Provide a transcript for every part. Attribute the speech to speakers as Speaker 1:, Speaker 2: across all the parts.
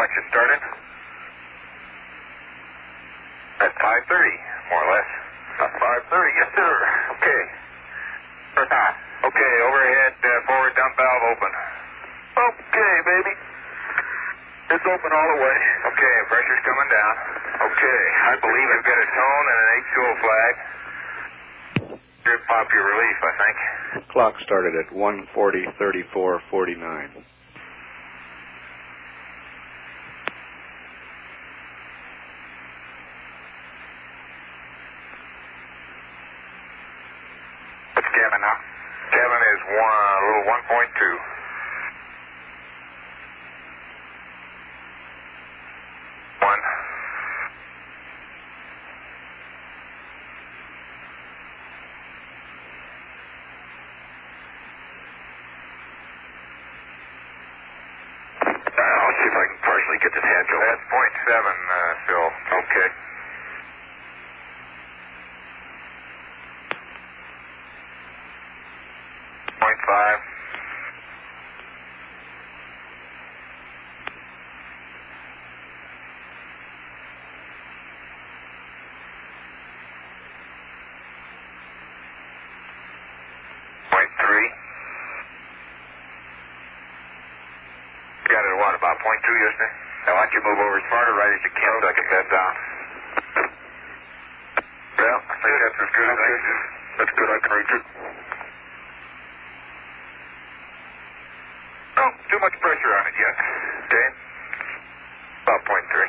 Speaker 1: collection started. At 5:30, more or less. 5:30, yes, sir. Okay. Okay, overhead forward dump valve open. Okay, baby. It's open all the way. Okay, pressure's coming down. Okay, I believe I've got a tone and an H2O flag. Should pop your relief, I think.
Speaker 2: Clock started at 1:40:34:49.
Speaker 1: What's Kevin now? Kevin is a little 1.2. One. I'll see if I can partially get this handle. That's 0.7, Phil. Okay. Point 5. Point 3. You got it at what, about 0.2 yesterday? I want you to move over as far to right as you can so I can bed down. Well, I think that's as good as I can. That's good, I can reach it. Oh, too much pressure on it yet. Okay. About 0.3.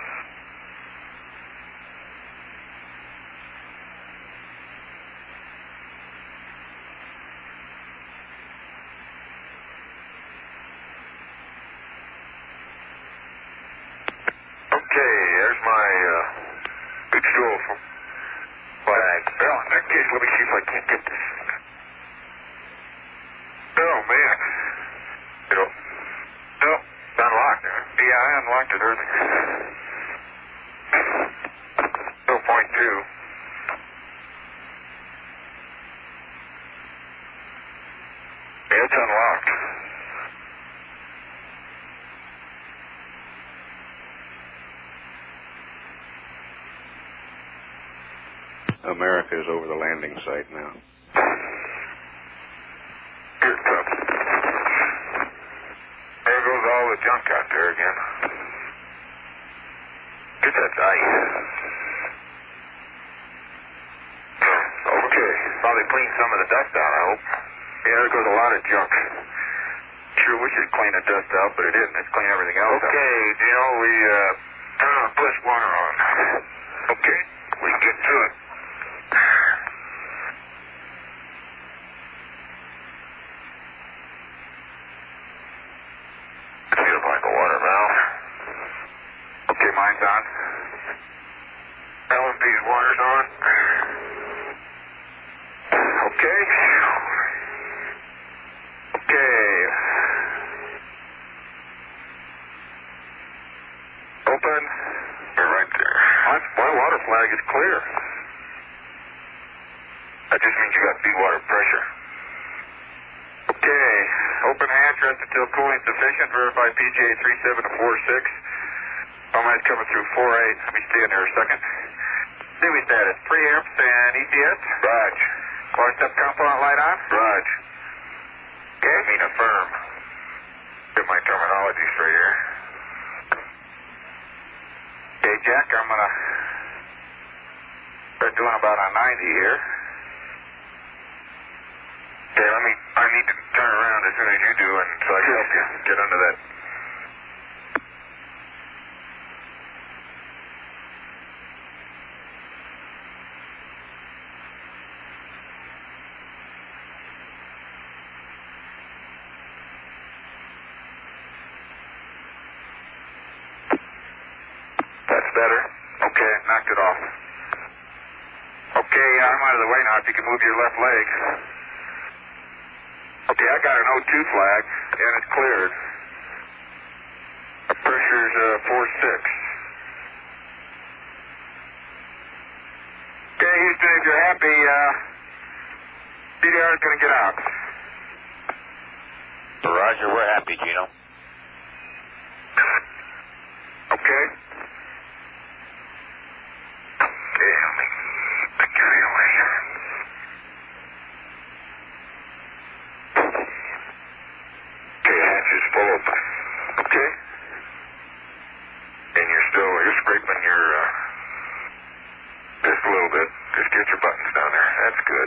Speaker 1: Okay, there's my H2O flag. Well, in that case, let me see if I can't get this. Oh, man. You know, no, it's unlocked. Yeah, I unlocked it earlier. Still 0.2. Yeah, it's unlocked.
Speaker 2: America is over the landing site now.
Speaker 1: Here it comes. There goes all the junk out there again. Guess that's ice. Okay. Probably clean some of the dust out, I hope. Yeah, there goes a lot of junk. Sure wish it'd clean the dust out, but it didn't. It's clean everything else out. Okay, Dino, we turn on push water on. Okay, we can get to it. Feels like a water valve. Okay, mine's on. LMP's water's on. Okay. Okay. Open. You're right there. My water flag is clear. That just means you got feed water pressure. Okay. Open hatch, rest until cooling sufficient. Verify PGA 37 to 46. Almighty's coming through 48. Let me stay in there a second. Dewey status, preamps and EPS. Raj. Car step component light on. Raj. Okay. I mean affirm. Get my terminology straight here. Okay, Jack, I'm gonna start doing about a 90 here. Okay, I need to turn around as soon as you do, and so I can help you get under that. That's better. Okay, knocked it off. Okay, I'm out of the way now. If you can move your left leg. Okay, I got an O2 flag, and it's cleared. The pressure's 4.6. Okay, Houston, if you're happy, CDR is going to get out.
Speaker 3: Roger, we're happy, Gino.
Speaker 1: Okay. Okay, let me carry away here. Okay, hatch is full open. Okay. And you're scraping your, just a little bit. Just get your buttons down there. That's good.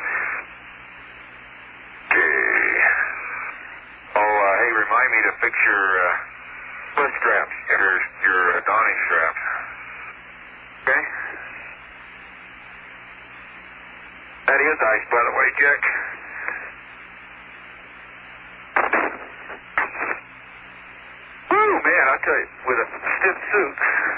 Speaker 1: Okay. Oh, hey, remind me to fix your, foot straps. Your donning straps. Okay? That is ice, by the way, Jack. Woo, man, I'll tell you, with a stiff suit,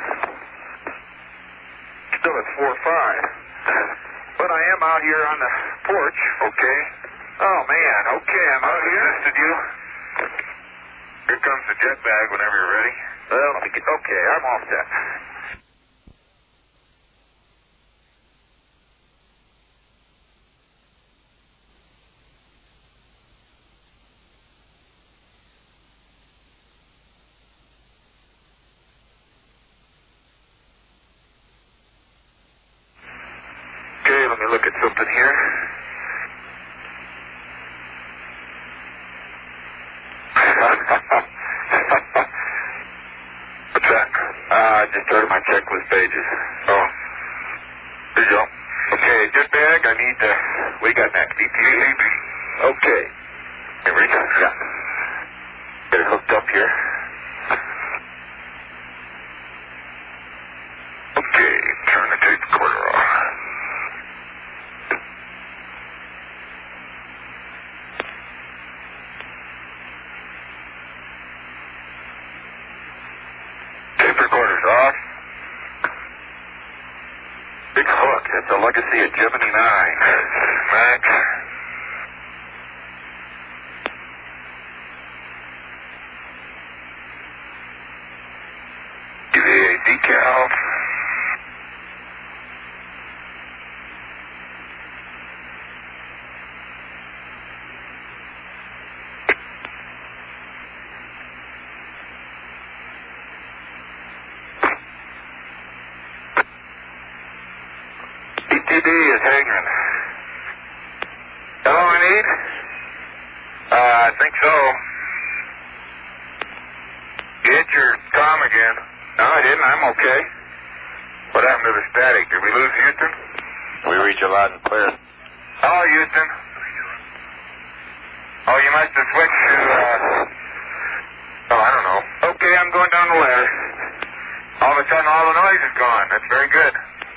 Speaker 1: still at 4.5. But I am out here on the porch, okay? Oh, man, okay, I'm out here. Did you? Here comes the jet bag whenever you're ready. Well, let me get, okay, I'm all set. Okay, let me look at something here. What's that? I just started my checklist pages. Oh. Here you go. Okay, jet bag, I need what do you got next? EPB? Okay. Here we go. Yeah. Get it hooked up here. Okay, turn the tape recorder off. Tape recorder's off. Big hook. That's a legacy of Gemini 9. Max. UVA decal. ETD is hanging. Hello, I need? I think so. You hit your comm again. No, I didn't. I'm okay. What happened to the static? Did we lose Houston?
Speaker 2: We reach you loud and clear.
Speaker 1: Hello, Houston. Oh, you must have switched to, oh, I don't know. Okay, I'm going down the ladder. All of a sudden, all the noise is gone. That's very good.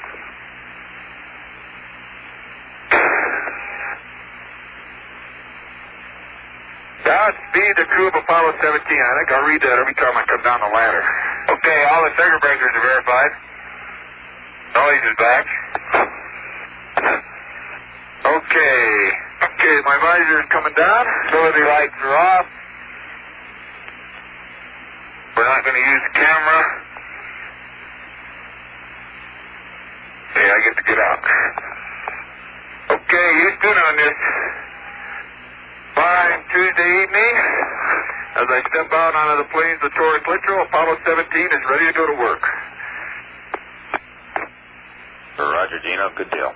Speaker 1: Godspeed the crew of Apollo 17. I think I'll read that every time I come down the ladder. Okay, all the circuit breakers are verified. Noise is back. Okay. Okay, my visor is coming down. Visibility lights are off. We're not going to use the camera. Okay, I get to get out. Okay, Houston, on this fine Tuesday evening, as I step out onto the plains of Torres Littrow, Apollo 17 is ready to go to work.
Speaker 2: Roger, Dino. Good deal.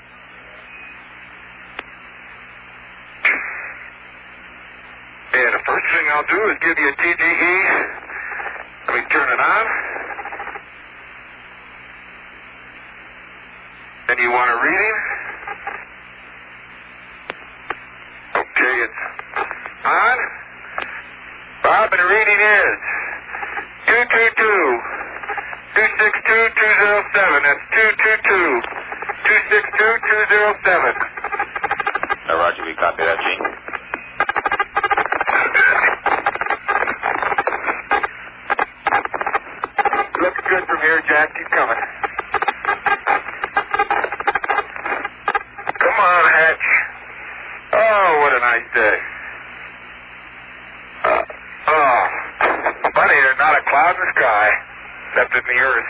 Speaker 1: And the first thing I'll do is give you a TGE. Let me turn it on. Then you want a reading? Okay, it's on. Bob, and the reading is 222-262-207. That's 222-262-207.
Speaker 2: Roger, we copy that, Gene.
Speaker 1: Looks good from here, Jack. Keep coming. Come on, Hatch. Oh, what a nice day. Funny, there's not a cloud in the sky, except in the earth.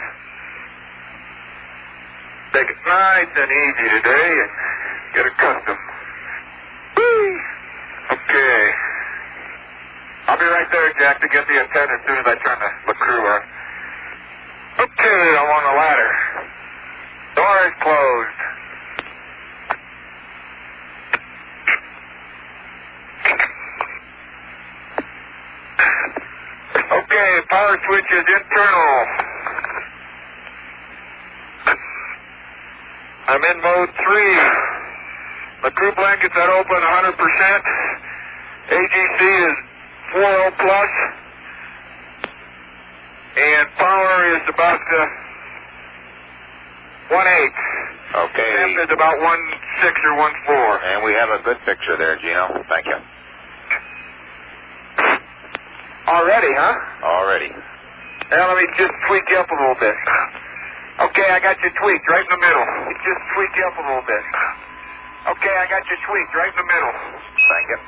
Speaker 1: Take it nice and easy today and get accustomed. Whee! Okay. I'll be right there, Jack, to get the antenna as soon as I turn the crew on. Okay, I'm on the ladder. Door is closed. Okay, power switch is internal. I'm in mode 3. The crew blankets are open 100%. AGC is 40 plus. And power is about 1.8.
Speaker 2: Okay.
Speaker 1: Temp is about 1.6 or 1.4.
Speaker 2: And we have a good picture there, Gino. Thank you.
Speaker 1: Already, huh?
Speaker 2: Already.
Speaker 1: Now let me just tweak you up a little bit. Okay, I got you tweaked right in the middle. Just tweak you up a little bit. Okay, I got you tweaked right in the middle.
Speaker 2: Thank you.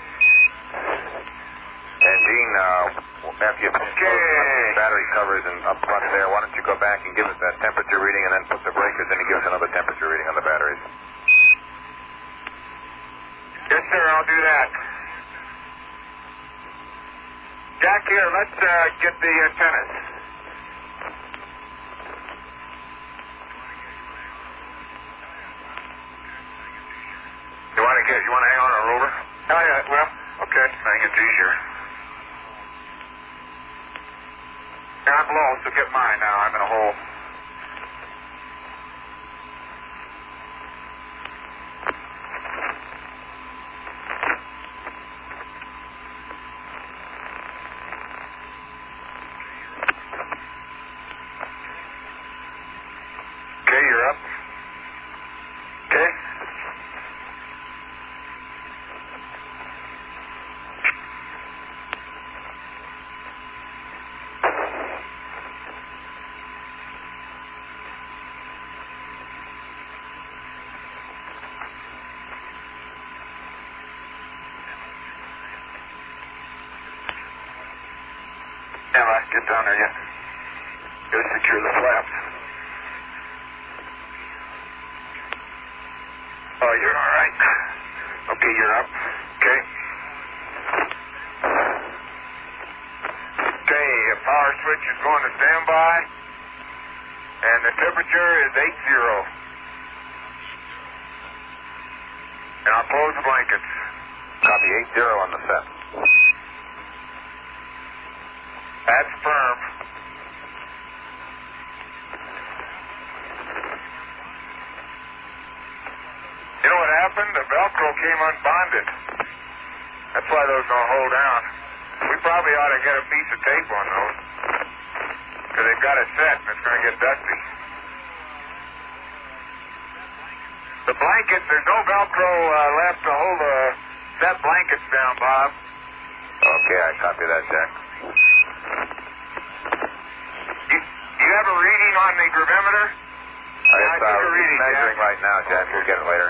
Speaker 2: And Gene, after you finish the battery covers and up front there, why don't you go back and give us that temperature reading and then put the breakers in and give us another temperature reading on the batteries.
Speaker 1: Yes, sir, I'll do that. Jack, here, let's get the antennas. You want to hang on a rover? Oh, yeah, well, okay. I think it's easier. Yeah, I'm low, so get mine now. I'm in a hole. Okay, you're up. Okay. Emma, get down there yet. Gotta secure the flaps. Oh, you're all right. Okay, you're up. Okay. Okay, power switch is going to standby. And the temperature is 80. And I'll close the blankets.
Speaker 2: Copy 80 on the set.
Speaker 1: That's firm. You know what happened? The Velcro came unbonded. That's why those don't hold down. We probably ought to get a piece of tape on those. Because they've got it set and it's going to get dusty. The blankets, there's no Velcro left to hold the set blankets down, Bob.
Speaker 2: Okay, I copy that, Jack.
Speaker 1: You have a reading on the gravimeter?
Speaker 2: I took a reading, measuring right now, Jack. We'll get it later.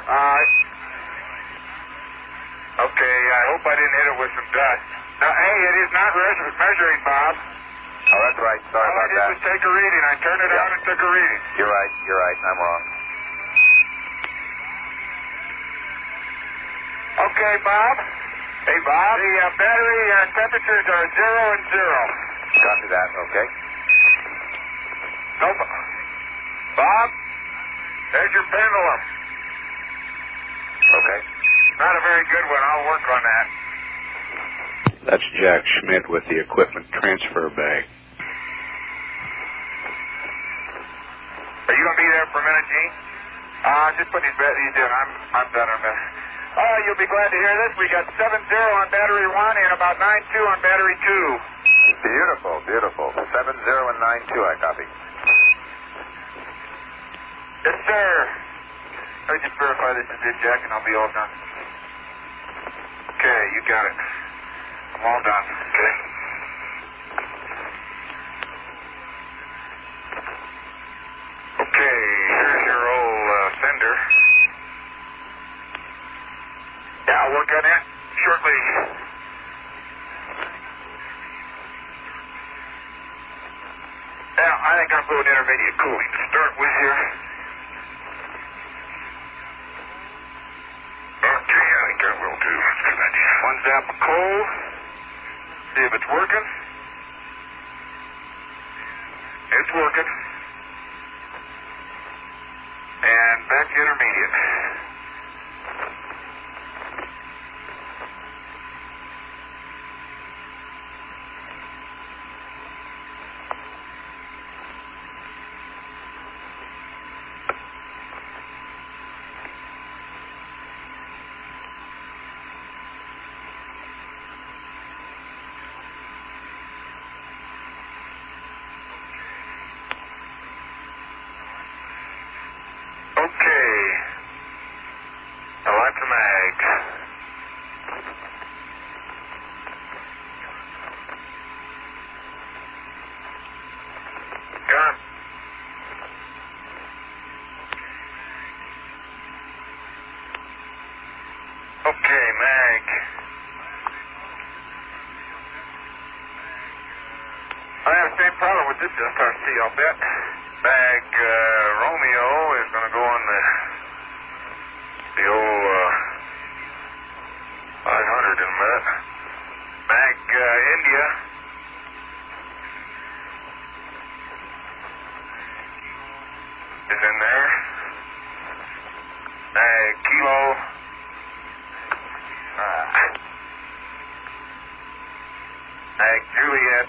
Speaker 1: Okay, I hope I didn't hit it with some dust. Now, hey, it is not measuring, Bob.
Speaker 2: Oh, that's right. Sorry
Speaker 1: All
Speaker 2: about
Speaker 1: I did
Speaker 2: that.
Speaker 1: was take a reading. I turned it on and took a reading.
Speaker 2: You're right. You're right. I'm wrong.
Speaker 1: Okay, Bob. Hey, Bob. The battery temperatures are 0 and 0.
Speaker 2: Copy that. Okay.
Speaker 1: No, Bob, there's your pendulum.
Speaker 2: Okay.
Speaker 1: Not a very good one. I'll work on that.
Speaker 2: That's Jack Schmidt with the equipment transfer bag.
Speaker 1: Are you going to be there for a minute, Gene? Just put these in. I'm done in a minute. Oh, you'll be glad to hear this. We got 7-0 on battery 1 and about 9-2 on battery 2.
Speaker 2: Beautiful, beautiful. 7-0 and 9-2, I copy.
Speaker 1: Yes, sir. Let me just verify this is it, Jack, and I'll be all done. Okay, you got it. I'm all done. Okay. Okay, here's your old sender. Yeah, I'll work on that shortly. Now, I think I'm going intermediate cooling to start with here. Okay, I think I will too. That's a good idea. One zap of coal. See if it's working. It's working. And back to intermediate. Okay. Alight to mag. Gun. Okay, mag. I have the same problem with this SRC, I'll bet. Mag Romeo is going to go on the old 500 in a minute. Mag India is in there. Mag Kilo. Mag Juliet.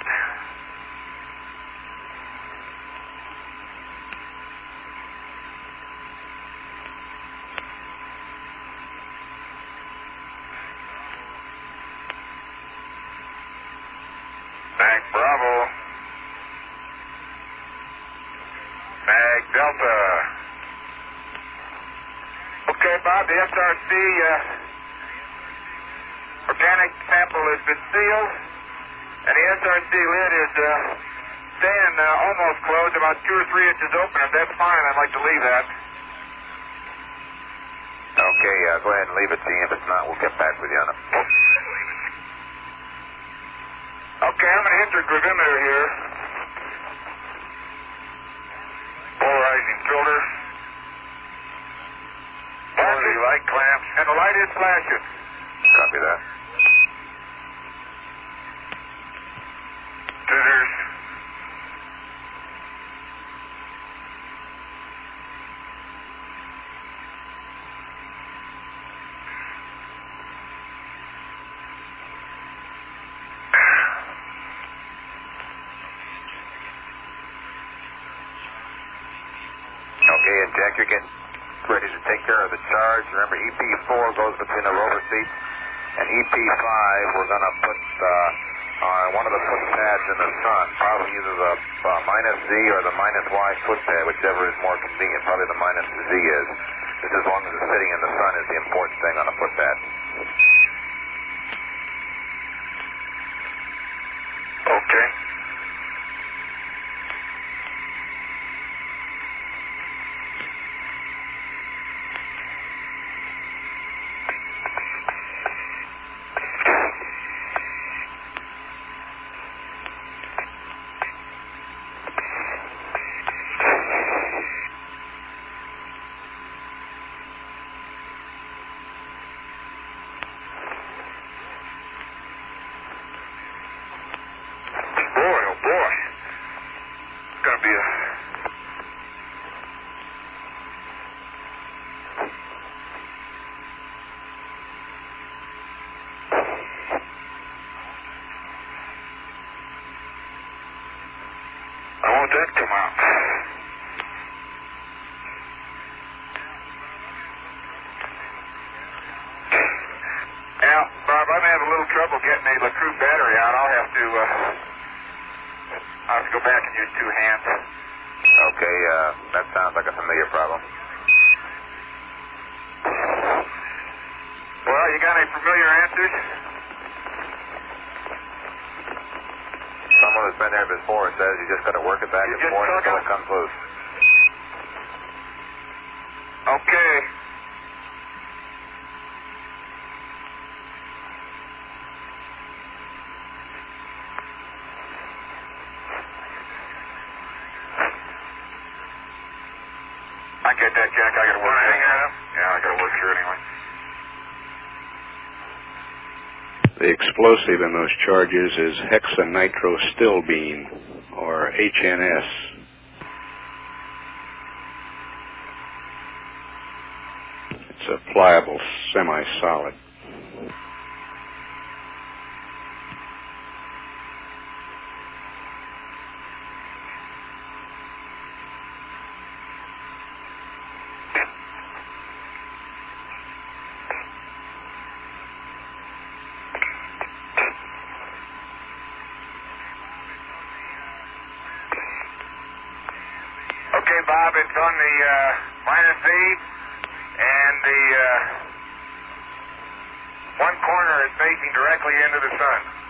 Speaker 1: Mag Bravo. Mag Delta. Okay, Bob, the SRC organic sample has been sealed, and the SRC lid is staying almost closed, about 2 or 3 inches open. If that's fine, I'd like to leave that.
Speaker 2: Okay, go ahead and leave it, T. If it's not, we'll get back with you on it.
Speaker 1: Okay, I'm going to hit the gravimeter here. Polarizing filter. Quality light clamps. And the light is flashing.
Speaker 2: Copy that.
Speaker 1: Scissors.
Speaker 2: Okay, and Jack, you're getting ready to take care of the charge. Remember, EP4 goes between the rover seats, and EP5 we're going to put on one of the foot pads in the sun, probably either the minus Z or the minus Y foot pad, whichever is more convenient. Probably the minus Z is. Just as long as it's sitting in the sun is the important thing on a foot pad.
Speaker 1: Okay. Boy, oh boy. It's going to be a... I want that to come out. Now, Bob, I'm having a little trouble getting a LeCroux battery out. I'll have to go back and use 2 hands.
Speaker 2: Okay, that sounds like a familiar problem.
Speaker 1: Well, you got any familiar answers?
Speaker 2: Someone who's been there before says you just got to work it back and forth until it comes loose.
Speaker 1: Okay. I get that, Jack. I got to work here. Yeah, I got to work here anyway.
Speaker 3: The explosive in those charges is hexanitrostilbene, or HNS. It's a pliable semi-solid.
Speaker 1: Okay, Bob, it's on the -8, and the one corner is facing directly into the sun.